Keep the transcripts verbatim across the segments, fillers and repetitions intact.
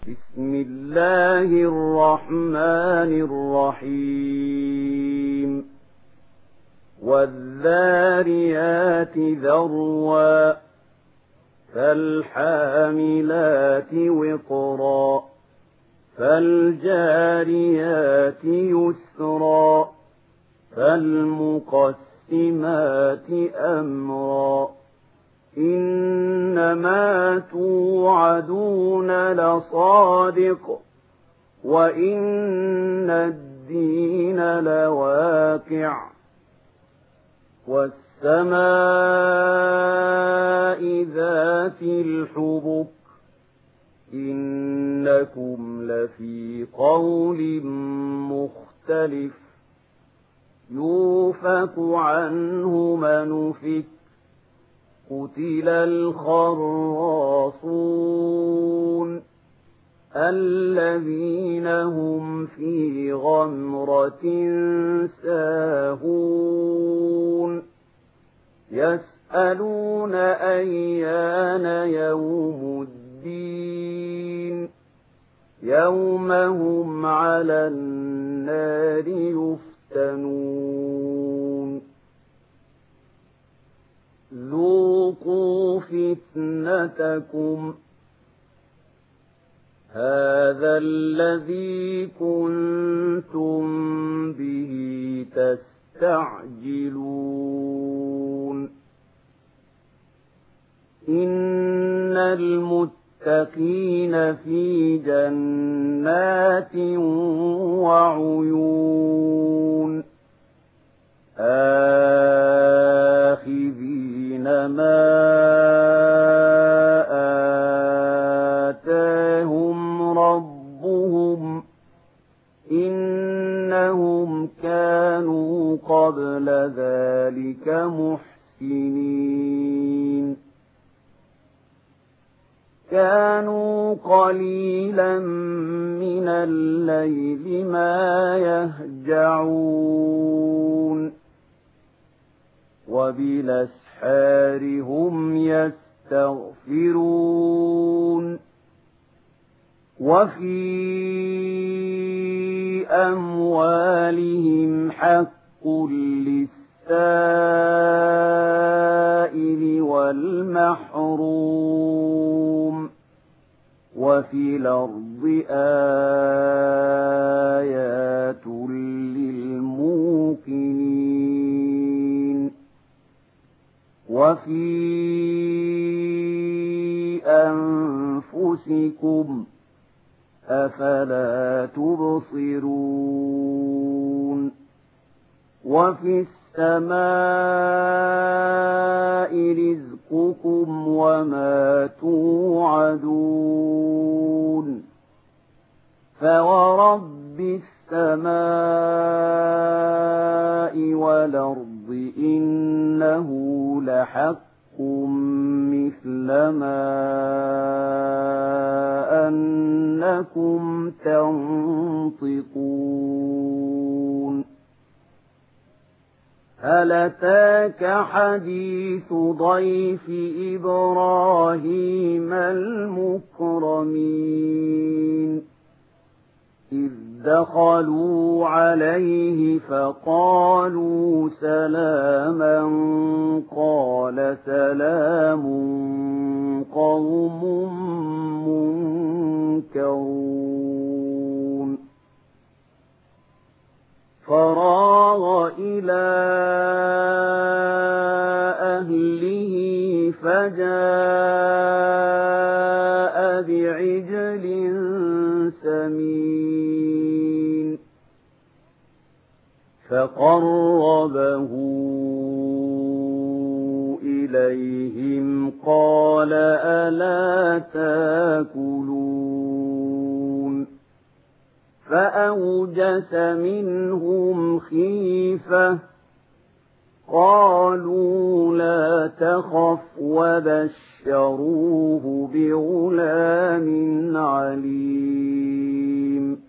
بسم الله الرحمن الرحيم والذاريات ذروا فالحاملات وقرا فالجاريات يسرا فالمقسمات أمرا إنما توعدون لصادق وإن الدين لواقع والسماء ذات الحبك إنكم لفي قول مختلف يوفك عنه من أفك قتل الخراصون الذين هم في غمرة ساهون يسألون أيان يوم الدين يوم هم على النار يفتنون ذوقوا فتنتكم هذا الذي كنتم به تستعجلون إن المتقين في جنات وعيون آخذين ما آتاهم ربهم إنهم كانوا قبل ذلك محسنين كانوا قليلا من الليل ما يهجعون وبالأسحار هم يستغفرون وفي أموالهم حق للسائل والمحروم وفي الأرض آيات للموقنين وفي أنفسكم أفلا تبصرون وفي السماء رزقكم وما توعدون فورب السماء والأرض إنه لحق مثل ما أنكم تنطقون هل أتاك حديث ضيف إبراهيم المكرمين إذ دخلوا عليه فقالوا سلاما قال سلام قوم منكرون فراغ إلى أهله فجاء بعجل سمين فقربه إليهم قال ألا تاكلون فأوجس منهم خيفة قالوا لا تخف وبشروه بغلام عليم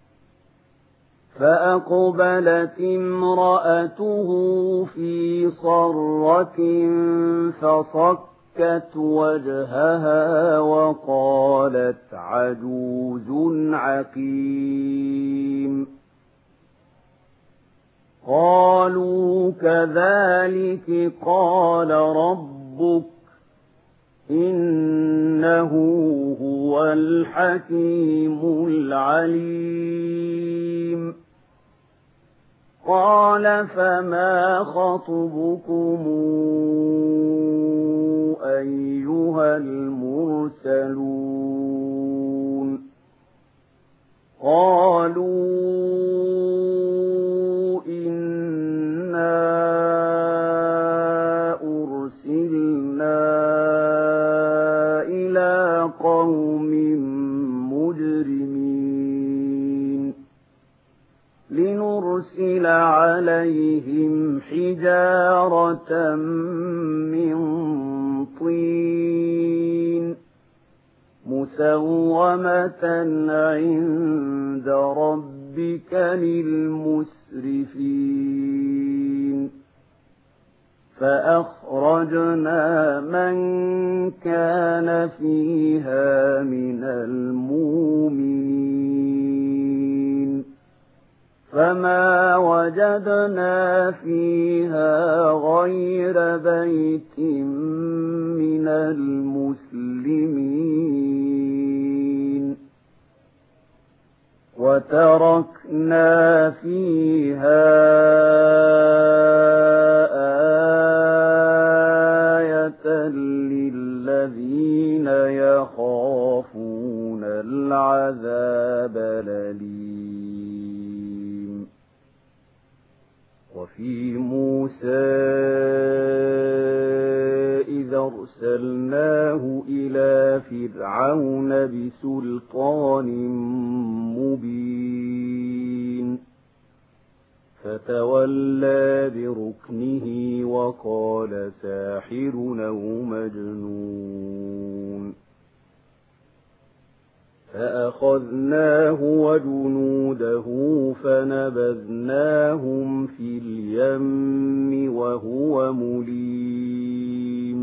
فأقبلت امرأته في صرة فصكت فَصَكَّتْ وَجْهَهَا وَقَالَتْ عَجُوزٌ عَقِيمٌ قَالُوا كَذَلِكِ قَالَ رَبُّكِ إِنَّهُ هُوَ الْحَكِيمُ الْعَلِيمُ قَالَ فَمَا خَطْبُكُمْ أَيُّهَا الْمُرْسَلُونَ قَالُوا إِنَّا أُرْسِلْنَا إِلَى قَوْمٍ مُجْرِمِينَ لِنُرْسِلَ عَلَيْهِمْ حِجَارَةً مِّن طِينٍ مُّسَوَّمَةً عِندَ رَبِّكَ لِلْمُسْرِفِينَ فَأَخْرَجْنَا مَن كَانَ فِيهَا مِنَ الْمُؤْمِنِينَ فَمَا وَجَدْنَا فِيهَا غَيْرَ بَيْتٍ مِّنَ الْمُسْلِمِينَ وَتَرَكْنَا فِيهَا آيَةً لِّلَّذِينَ يَخَافُونَ الْعَذَابَ الْأَلِيمَ وَفِي مُوسَىٰ إِذْ أَرْسَلْنَاهُ إِلَىٰ فِرْعَوْنَ بِسُلْطَانٍ مُّبِينٍ فَتَوَلَّىٰ بِرُكْنِهِ وَقَالَ سَاحِرٌ أَوْ مَجْنُونٌ فَأَخَذْنَاهُ وَجُنُودَهُ فَنَبَذْنَاهُمْ فِي الْيَمِّ وَهُوَ مُلِيمٌ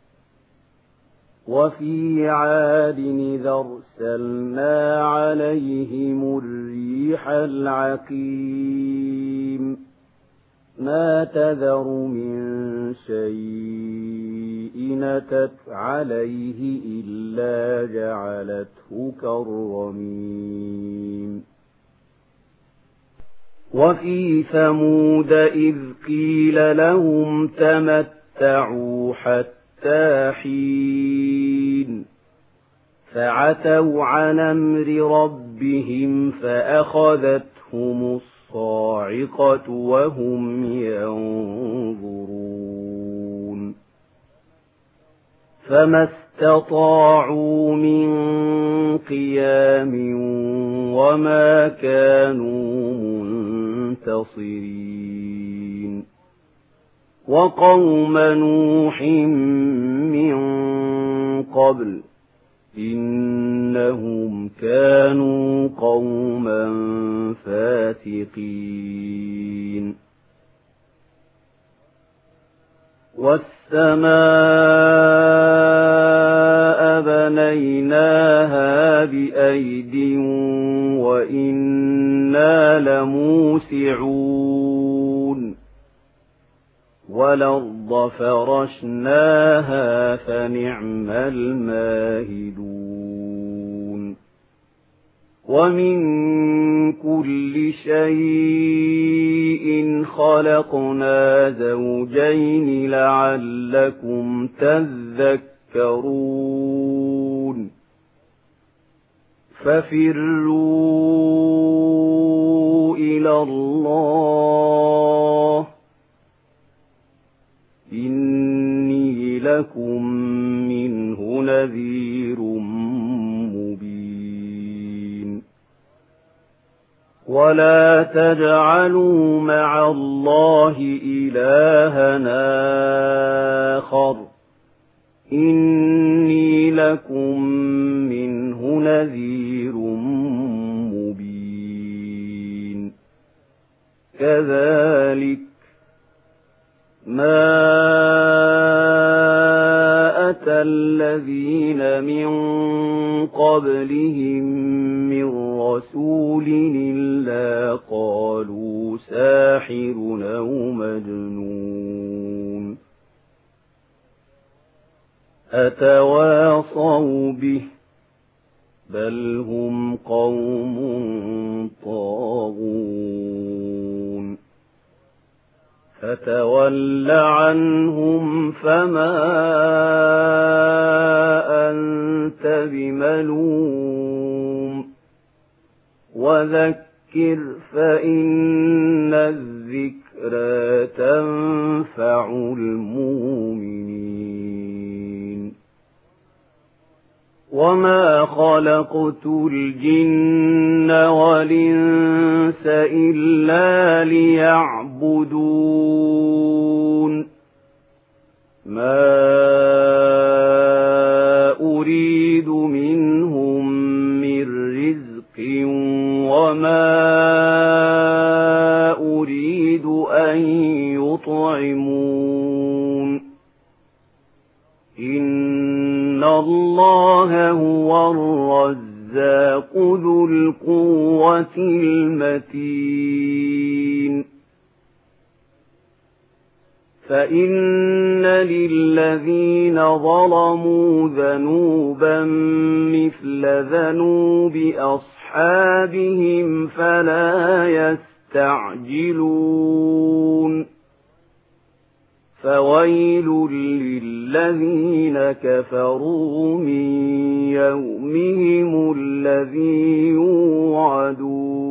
وَفِي عَادٍ إِذْ أَرْسَلْنَا عَلَيْهِمُ الرِّيحَ الْعَقِيمَ مَا تَذَرُ مِن شَيْءٍ أَتَتْ عَلَيْهِ إِلَّا جَعَلَتْهُ كَالرَّمِيمِ وَفِي ثَمُودَ إِذْ قِيلَ لَهُمْ تَمَتَّعُوا حَتَّىٰ حِينٍ فَعَتَوْا عَنْ أَمْرِ رَبِّهِمْ فَأَخَذَتْهُمُ الصَّاعِقَةُ وَهُمْ يَنظُرُونَ فَمَا اسْتَطَاعُوا مِنْ قِيَامٍ وَمَا كَانُوا مُنتَصِرِينَ وَقَوْمَ نُوحٍ مِّن قَبْلُ إِنَّهُمْ كَانُوا قَوْمًا فَاسِقِينَ وَالسَّمَاءَ بَنَيْنَاهَا بِأَيْدٍ وَإِنَّا لَمُوسِعُونَ وَالْأَرْضَ فَرَشْنَاهَا فَنِعْمَ الْمَاهِدُونَ وَمِن كُلِّ شَيْءٍ خَلَقْنَا زَوْجَيْنِ لَعَلَّكُمْ تَذَكَّرُونَ فَفِرُّوا إِلَى اللَّهِ إِنِّي لَكُمْ مِنْهُ نَذِيرٌ مُبِينٌ وَلَا تَجْعَلُوا مَعَ اللَّهِ إِلَٰهًا آخَرَ إِنِّي لَكُمْ مِنْهُ نَذِيرٌ مُبِينٌ كَذَلِكَ مَا أَتَى الذين من قبلهم من رسول إلا قالوا ساحر أو مجنون أتواصوا به بل هم قوم طاغون فتول عنهم فما أنت بملوم وذكر فإن الذكرى تنفع المؤمنين وما خلقت الجن والإنس إلا ليعبدون ما أريد منهم من رزق وما أريد أن يطعمون إن الله هو الرزاق ذو القوة المتين فإن للذين ظلموا ذنوبا مثل ذنوب أصحابهم فلا يستعجلون فويل للذين كفروا من يومهم الذي يوعدون